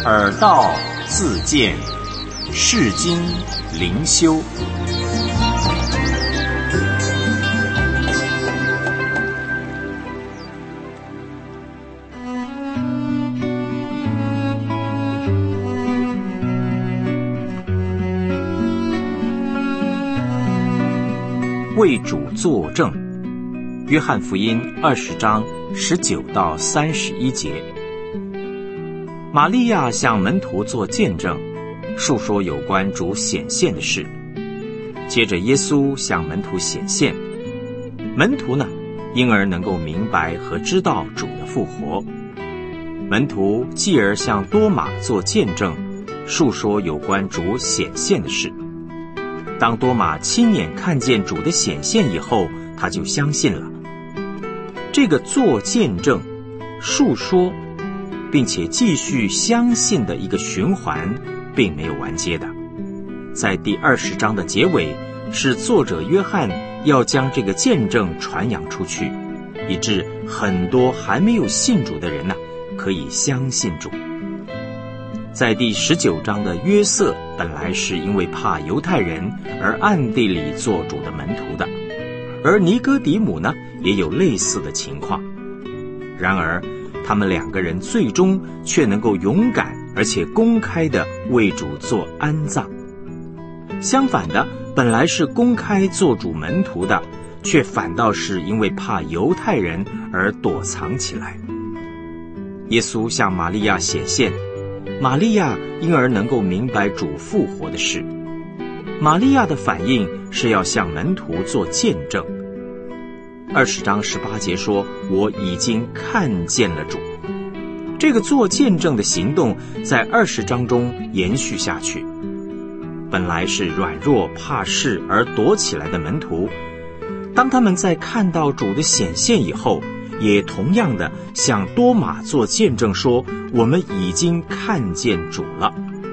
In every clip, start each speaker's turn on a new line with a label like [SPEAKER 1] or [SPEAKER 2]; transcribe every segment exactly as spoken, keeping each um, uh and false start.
[SPEAKER 1] 耳道自见，世经灵修。为主作证，约翰福音二十章十九到三十一节。玛利亚向门徒做见证，述说有关主显现的事。接着耶稣向门徒显现，门徒呢，因而能够明白和知道主的复活。门徒继而向多马做见证，述说有关主显现的事。当多马亲眼看见主的显现以后，他就相信了。这个做见证、述说，并且继续相信的一个循环，并没有完结的。在第二十章的结尾，是作者约翰要将这个见证传扬出去，以致很多还没有信主的人呢，可以相信主。在第十九章的约瑟本来是因为怕犹太人而暗地里做主的门徒的，而尼哥底母呢也有类似的情况。然而他们两个人最终却能够勇敢而且公开地为主做安葬。相反的，本来是公开做主门徒的，却反倒是因为怕犹太人而躲藏起来。耶稣向玛利亚显现，玛利亚因而能够明白主复活的事。玛利亚的反应是要向门徒做见证。二十章十八节说，我已经看见了主。这个做见证的行动在二十章中延续下去。本来是软弱怕事而躲起来的门徒，当他们在看到主的显现以后，也同样的向多马做见证说，我们已经看见主了。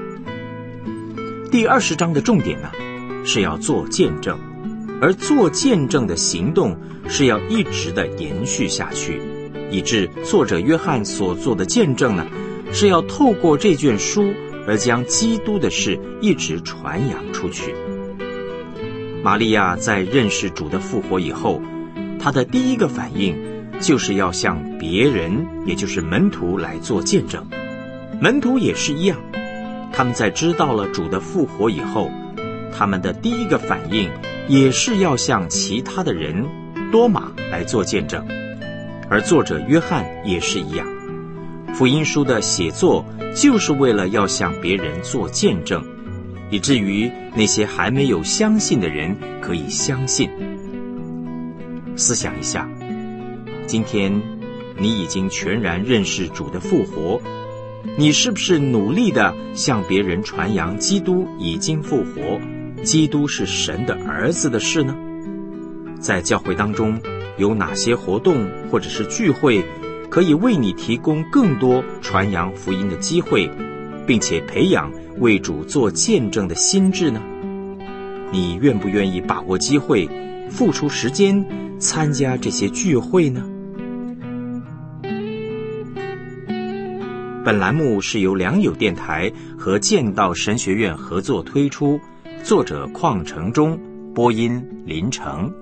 [SPEAKER 1] 第二十章的重点呢，是要做见证，而做见证的行动是要一直的延续下去，以致作者约翰所做的见证呢，是要透过这卷书而将基督的事一直传扬出去。玛利亚在认识主的复活以后，她的第一个反应就是要向别人，也就是门徒来做见证。门徒也是一样，他们在知道了主的复活以后，他们的第一个反应也是要向其他的人多马来做见证。而作者约翰也是一样，福音书的写作就是为了要向别人做见证，以至于那些还没有相信的人可以相信。思想一下，今天你已经全然认识主的复活，你是不是努力地向别人传扬基督已经复活，基督是神的儿子的事呢？在教会当中有哪些活动或者是聚会可以为你提供更多传扬福音的机会，并且培养为主做见证的心智呢？你愿不愿意把握机会，付出时间参加这些聚会呢？本栏目是由良友电台和剑道神学院合作推出，作者邝成忠，播音林成。